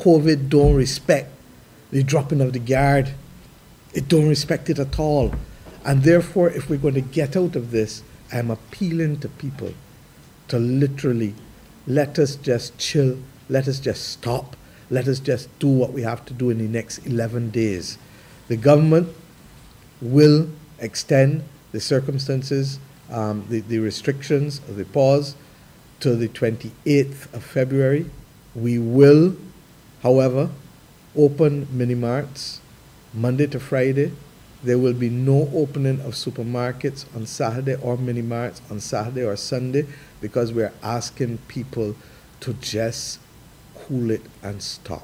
COVID don't respect the dropping of the guard. It don't respect it at all. And therefore, if we're going to get out of this, I'm appealing to people to literally let us just chill, let us just stop, let us just do what we have to do in the next 11 days. The government will extend the circumstances, the restrictions, the pause, to the 28th of February. We will, however, open mini-marts Monday to Friday. There will be no opening of supermarkets on Saturday or mini-marts on Saturday or Sunday, because we're asking people to just cool it and stop.